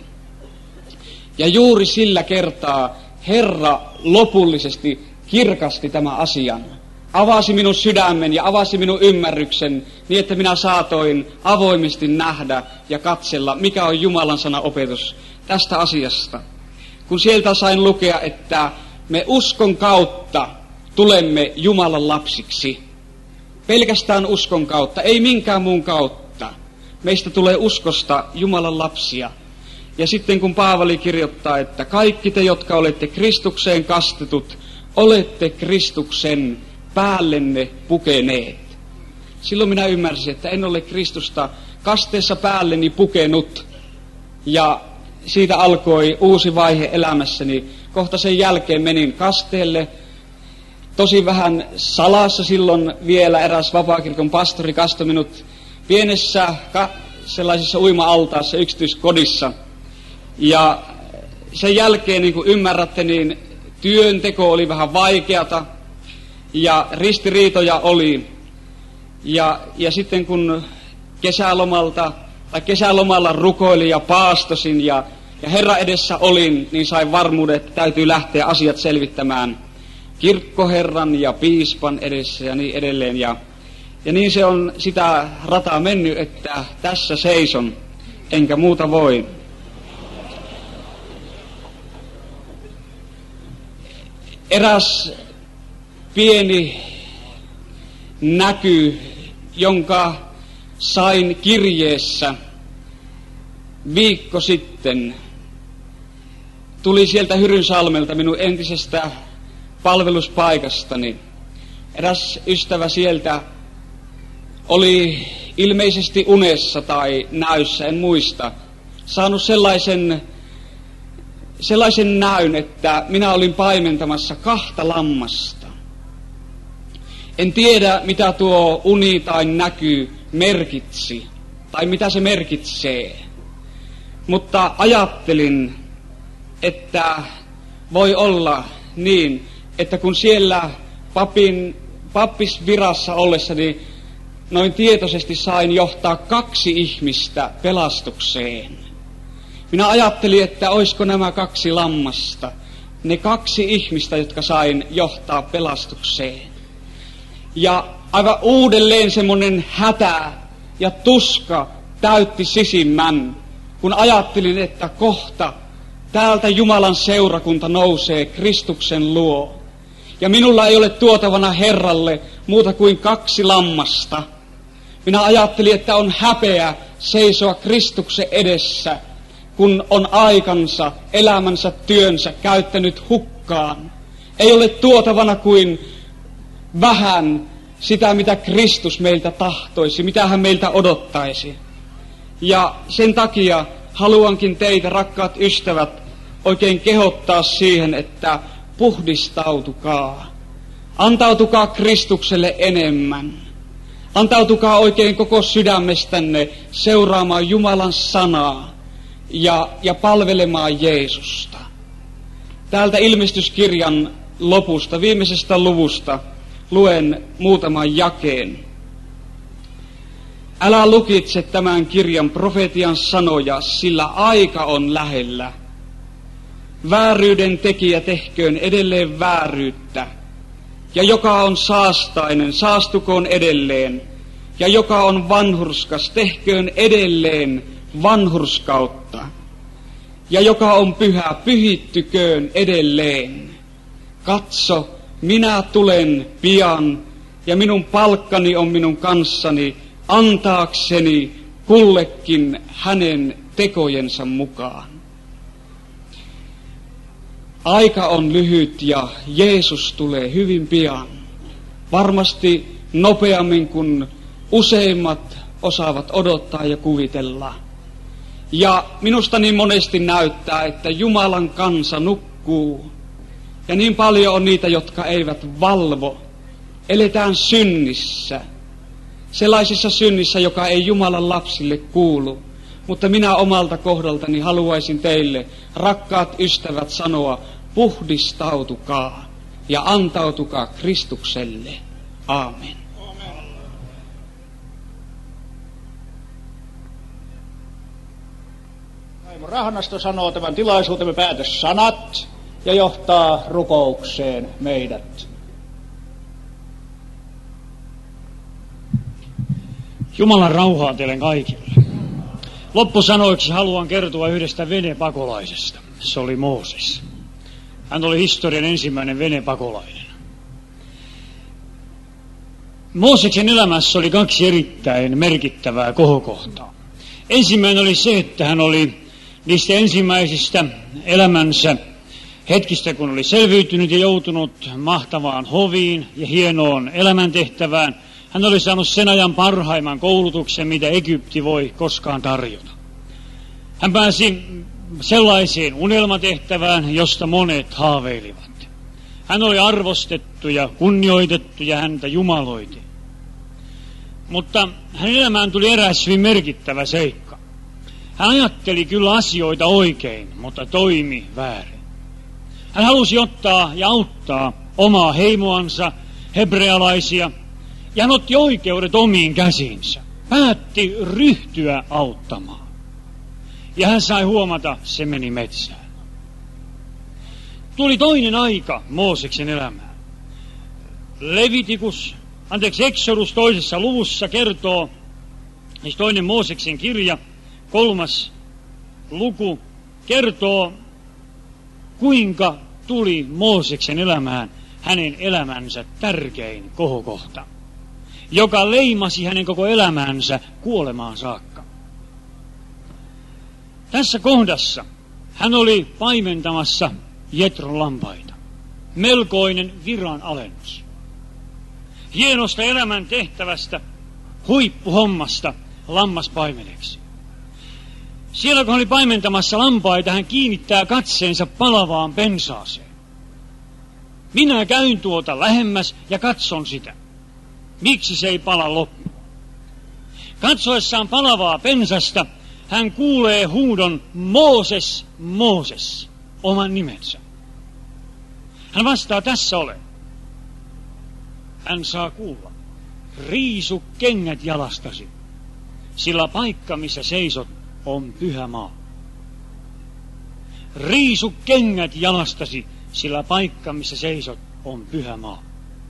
Ja juuri sillä kertaa Herra lopullisesti kirkasti tämän asian. Avasi minun sydämen ja avasi minun ymmärryksen niin, että minä saatoin avoimesti nähdä ja katsella, mikä on Jumalan sana opetus tästä asiasta. kun sieltä sain lukea, että me uskon kautta tulemme Jumalan lapsiksi. Pelkästään uskon kautta, ei minkään muun kautta. Meistä tulee uskosta Jumalan lapsia. Ja sitten kun Paavali kirjoittaa, että kaikki te, jotka olette Kristukseen kastetut, olette Kristuksen päällenne pukeneet. Silloin minä ymmärsin, että en ole Kristusta kasteessa päälleni pukenut. Ja siitä alkoi uusi vaihe elämässäni. Kohta sen jälkeen menin kasteelle. Tosi vähän salassa silloin vielä eräs vapaakirkon pastori kastoi minut pienessä ka- sellaisessa uima-altaassa yksityiskodissa. Ja sen jälkeen, niin kuin ymmärrätte, niin työnteko oli vähän vaikeata ja ristiriitoja oli. Ja, ja sitten kun kesälomalta tai kesälomalla rukoilin ja paastosin ja, ja Herran edessä olin, niin sain varmuuden, että täytyy lähteä asiat selvittämään kirkkoherran ja piispan edessä ja niin edelleen. Ja, ja niin se on sitä rataa mennyt, että tässä seison, enkä muuta voi. Eräs pieni näky, jonka sain kirjeessä viikko sitten, tuli sieltä Hyrynsalmelta minun entisestä palveluspaikastani. Eräs ystävä sieltä oli ilmeisesti unessa tai näyssä, en muista, saanut sellaisen, sellaisen näyn, että minä olin paimentamassa kahta lammasta. En tiedä, mitä tuo uni tai näky merkitsi, tai mitä se merkitsee. Mutta ajattelin, että voi olla niin, että kun siellä papin, pappisvirassa ollessani noin tietoisesti sain johtaa kaksi ihmistä pelastukseen. Minä ajattelin, että olisiko nämä kaksi lammasta, ne kaksi ihmistä, jotka sain johtaa pelastukseen. Ja aivan uudelleen semmoinen hätä ja tuska täytti sisimmän, kun ajattelin, että kohta täältä Jumalan seurakunta nousee Kristuksen luo. Ja minulla ei ole tuotavana Herralle muuta kuin kaksi lammasta. Minä ajattelin, että on häpeä seisoa Kristuksen edessä, kun on aikansa, elämänsä, työnsä käyttänyt hukkaan. Ei ole tuotavana kuin vähän sitä, mitä Kristus meiltä tahtoisi, mitä hän meiltä odottaisi. Ja sen takia haluankin teitä, rakkaat ystävät, oikein kehottaa siihen, että puhdistautukaa. Antautukaa Kristukselle enemmän. Antautukaa oikein koko sydämestänne seuraamaan Jumalan sanaa ja, ja palvelemaan Jeesusta. Täältä ilmestyskirjan lopusta, viimeisestä luvusta, luen muutaman jakeen. Älä lukitse tämän kirjan profetian sanoja, sillä aika on lähellä. Vääryyden tekijä tehköön edelleen vääryyttä, ja joka on saastainen, saastukoon edelleen, ja joka on vanhurskas, tehköön edelleen vanhurskautta, ja joka on pyhä, pyhittyköön edelleen. Katso, minä tulen pian, ja minun palkkani on minun kanssani, antaakseni kullekin hänen tekojensa mukaan. Aika on lyhyt ja Jeesus tulee hyvin pian. Varmasti nopeammin kuin useimmat osaavat odottaa ja kuvitella. Ja minusta niin monesti näyttää, että Jumalan kansa nukkuu. Ja niin paljon on niitä, jotka eivät valvo. Eletään synnissä. Sellaisessa synnissä, joka ei Jumalan lapsille kuulu. Mutta minä omalta kohdaltani haluaisin teille, rakkaat ystävät, sanoa, puhdistautukaa ja antautukaa Kristukselle. Aamen. Raimo Rahanasto sanoo tämän tilaisuutemme päätössanat ja johtaa rukoukseen meidät. Jumalan rauhaa teille kaikille. Loppusanoiksi haluan kertoa yhdestä venepakolaisesta. se oli Mooses. Hän oli historian ensimmäinen venepakolainen. Mooseksen elämässä oli kaksi erittäin merkittävää kohokohtaa. Ensimmäinen oli se, että hän oli niistä ensimmäisistä elämänsä hetkistä, kun oli selviytynyt ja joutunut mahtavaan hoviin ja hienoon elämäntehtävään. Hän oli saanut sen ajan parhaimman koulutuksen, mitä Egypti voi koskaan tarjota. Hän pääsi sellaiseen unelmatehtävään, josta monet haaveilivat. Hän oli arvostettu ja kunnioitettu ja häntä jumaloiti. Mutta hänen elämään tuli eräs hyvin merkittävä seikka. Hän ajatteli kyllä asioita oikein, mutta toimi väärin. Hän halusi ottaa ja auttaa omaa heimoansa, hebrealaisia, ja hän otti oikeudet omiin käsiinsä. Päätti ryhtyä auttamaan. Ja hän sai huomata, se meni metsään. Tuli toinen aika Mooseksen elämään. Levitikus, anteeksi, Exodus toisessa luvussa kertoo, siis toinen Mooseksen kirja, kolmas luku, kertoo, kuinka tuli Mooseksen elämään hänen elämänsä tärkein kohokohta, joka leimasi hänen koko elämänsä kuolemaan saakka. Tässä kohdassa hän oli paimentamassa Jetron lampaita. Melkoinen viran alennus. Hienosta elämän tehtävästä, huippuhommasta lammaspaimeneksi. Siellä kun oli paimentamassa lampaita, hän kiinnittää katseensa palavaan pensaaseen. Minä käyn tuota lähemmäs ja katson sitä. Miksi se ei pala loppu? Katsoessaan palavaa pensasta, hän kuulee huudon Mooses, Mooses, oman nimensä. Hän vastaa, tässä olen. Hän saa kuulla, riisu kengät jalastasi, sillä paikka, missä seisot, on pyhä maa. Riisu kengät jalastasi, sillä paikka, missä seisot, on pyhä maa.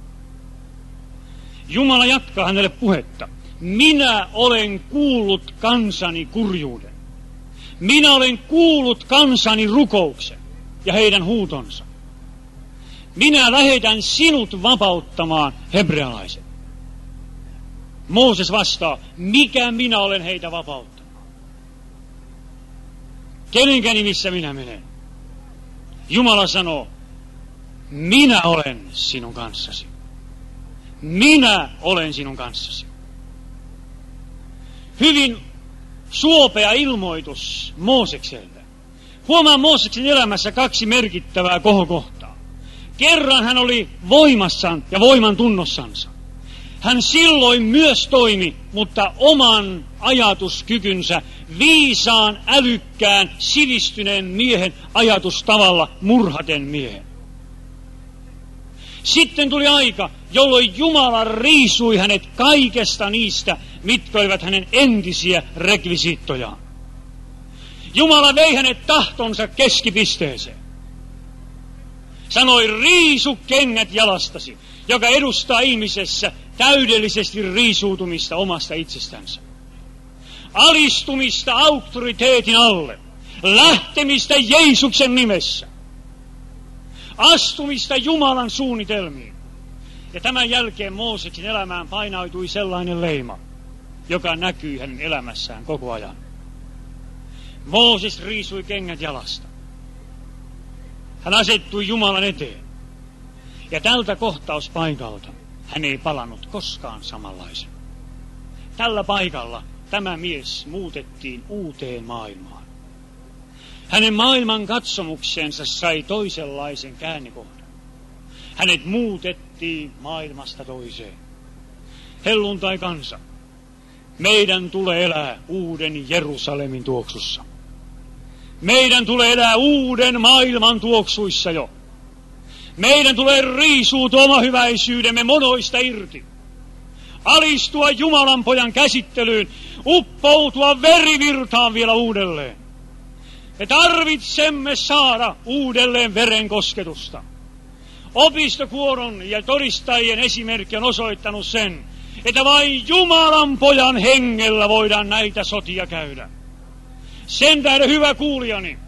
Jumala jatkaa hänelle puhetta. Minä olen kuullut kansani kurjuuden. Minä olen kuullut kansani rukouksen ja heidän huutonsa. Minä lähetän sinut vapauttamaan hebrealaiset. Mooses vastaa, mikä minä olen heitä vapauttamaan? Kenenkä nimissä minä menen? Jumala sanoo, minä olen sinun kanssasi. Minä olen sinun kanssasi. Hyvin suopea ilmoitus Moosekselta. Huomaa Mooseksen elämässä kaksi merkittävää kohokohtaa. Kerran hän oli voimassaan ja voiman tunnossansa. Hän silloin myös toimi, mutta oman ajatuskykynsä, viisaan, älykkään, sivistyneen miehen ajatustavalla murhaten miehen. Sitten tuli aika, jolloin Jumala riisui hänet kaikesta niistä, mitkä olivat hänen entisiä rekvisiittojaan. Jumala vei hänet tahtonsa keskipisteeseen. Sanoi, riisu kengät jalastasi, joka edustaa ihmisessä täydellisesti riisuutumista omasta itsestänsä. Alistumista auktoriteetin alle, lähtemistä Jeesuksen nimessä, astumista Jumalan suunnitelmiin. Ja tämän jälkeen Mooseksen elämään painautui sellainen leima, joka näkyi hänen elämässään koko ajan. Mooses riisui kengät jalasta. Hän asettui Jumalan eteen. Ja tältä kohtauspaikalta hän ei palannut koskaan samanlaisen. Tällä paikalla tämä mies muutettiin uuteen maailmaan. Hänen maailman katsomuksensa sai toisenlaisen käännekohdan. Hänet muutettiin maailmasta toiseen. Helluntai kansa, meidän tulee elää uuden Jerusalemin tuoksussa. Meidän tulee elää uuden maailman tuoksuissa jo. Meidän tulee riisuutua oma hyväisyydemme monoista irti. Alistua Jumalan pojan käsittelyyn, uppoutua verivirtaan vielä uudelleen. Me tarvitsemme saada uudelleen veren kosketusta. Opistokuoron ja todistajien esimerkki on osoittanut sen, että vain Jumalan pojan hengellä voidaan näitä sotia käydä. Sen tähden, hyvä kuulijani,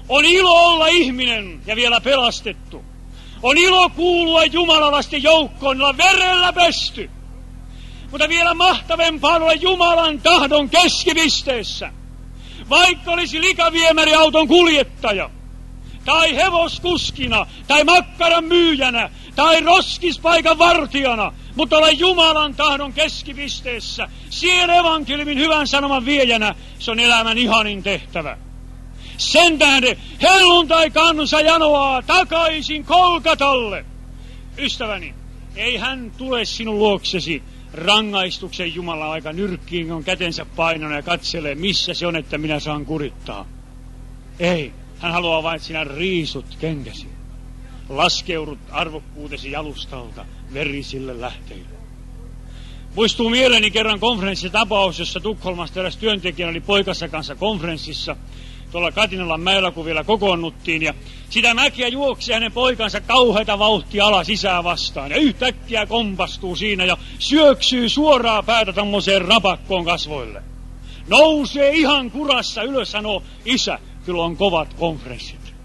On ilo olla ihminen ja vielä pelastettu. On ilo kuulua jumalalaisten joukkoon, olla verellä pesty. Mutta vielä mahtavempaa olla Jumalan tahdon keskipisteessä. Vaikka olisi likaviemäriauton kuljettaja, tai hevoskuskina, tai makkaran myyjänä, tai roskispaikan vartijana, mutta olla Jumalan tahdon keskipisteessä, siellä evankeliumin hyvän sanoman viejänä, se on elämän ihanin tehtävä. Sen tähden helluntai kansa janoaa takaisin Kolkatalle. Ystäväni, ei hän tule sinun luoksesi rangaistuksen Jumalan aika nyrkkiin, on kätensä painona ja katselee, missä se on, että minä saan kurittaa. Ei, hän haluaa vain, että sinä riisut kenkäsi. Laskeudut arvokkuutesi jalustalta verisille lähteille. Muistuu mieleeni kerran konferenssitapaus, jossa Tukholmasta eräs työntekijä oli poikansa kanssa konferenssissa. Tuolla Katinalan mäellä, kun vielä kokoonnuttiin, ja sitä mäkiä juoksi hänen poikansa kauheita vauhtia alas sisään vastaan. Ja yhtäkkiä kompastuu siinä ja syöksyy suoraa päätä tommoseen rapakkoon kasvoille. Nousee ihan kurassa ylös, sanoo, isä, kyllä on kovat konferenssit.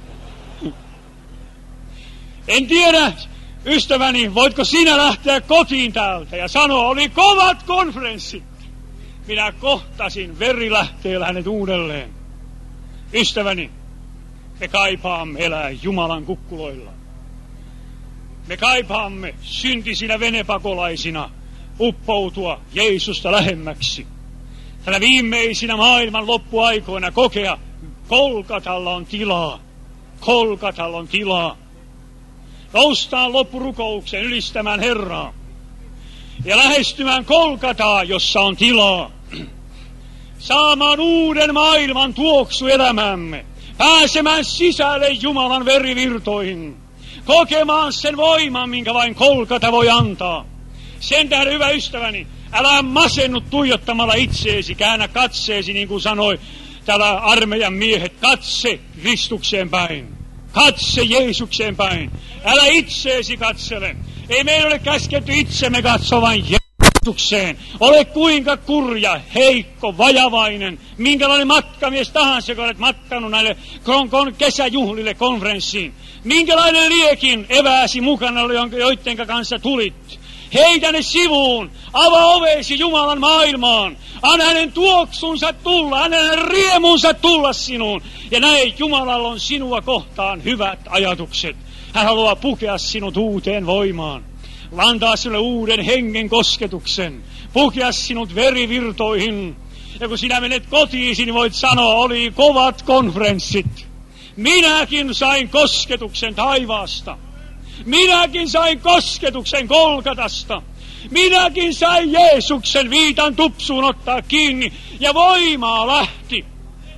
En tiedä, ystäväni, voitko sinä lähteä kotiin täältä ja sanoa, oli kovat konferenssit. Minä kohtasin verilähteellä hänet uudelleen. Ystäväni, me kaipaamme elää Jumalan kukkuloilla. Me kaipaamme syntisinä venepakolaisina uppoutua Jeesusta lähemmäksi. Tänä viimeisinä maailman loppuaikoina kokea, Kolkatalla on tilaa. Kolkatalla on tilaa. Noustaan loppurukoukseen ylistämään Herraa ja lähestymään Kolkataa, jossa on tilaa. Saamaan uuden maailman tuoksu elämämme, pääsemään sisälle Jumalan verivirtoihin, kokemaan sen voiman, minkä vain Kolkata voi antaa. Sen tähden, hyvä ystäväni, älä masennu tuijottamalla itseesi, käännä katseesi, niin kuin sanoi täällä armeijan miehet, katse Kristukseen päin, katse Jeesukseen päin, älä itseesi katsele. Ei meidän ole käsketty itsemme katsovan Jeesukseen. Ole kuinka kurja, heikko, vajavainen, minkälainen matkamies tahansa, joka olet matkanut näille kon- kon- kesäjuhlille konferenssiin. Minkälainen liekin evääsi mukana oli, joittenka kanssa tulit. Heitä ne sivuun, avaa ovesi Jumalan maailmaan, anna hänen tuoksunsa tulla, anna hänen riemunsa tulla sinuun. Ja näin Jumalalla on sinua kohtaan hyvät ajatukset. Hän haluaa pukea sinut uuteen voimaan, antaa sinulle uuden hengen kosketuksen, pukea sinut verivirtoihin. Ja kun sinä menet kotiisi, niin voit sanoa, oli kovat konferenssit. Minäkin sain kosketuksen taivaasta. Minäkin sain kosketuksen Kolkatasta. Minäkin sain Jeesuksen viitan tupsuun ottaa kiinni ja voimaa lähti.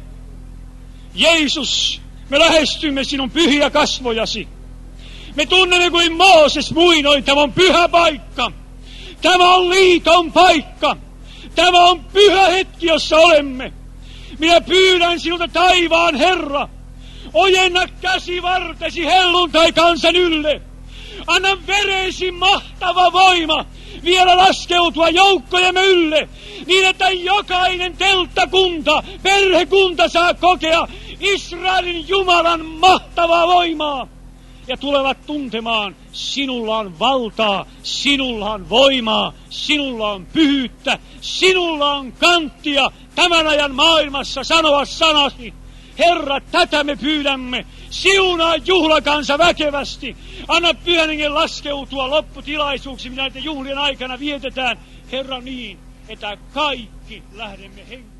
Jeesus, me lähestymme sinun pyhiä kasvojasi. Me tunnemme kuin Mooses muinoin, tämä on pyhä paikka. Tämä on liiton paikka. Tämä on pyhä hetki, jossa olemme. Minä pyydän sinulta taivaan Herra, ojenna käsi vartesi helluntai kansan ylle. Anna veresi mahtava voima vielä laskeutua joukkojemme ylle, niin että jokainen telttakunta, perhekunta saa kokea Israelin Jumalan mahtavaa voimaa. Ja tulevat tuntemaan, sinulla on valtaa, sinulla on voimaa, sinulla on pyhyyttä, sinulla on kanttia tämän ajan maailmassa sanoa sanasi. Herra, tätä me pyydämme. Siunaa juhlakansa väkevästi. Anna Pyhän Hengen laskeutua lopputilaisuuksiin, mitä näiden juhlien aikana vietetään. Herra, niin, että kaikki lähdemme henkiin.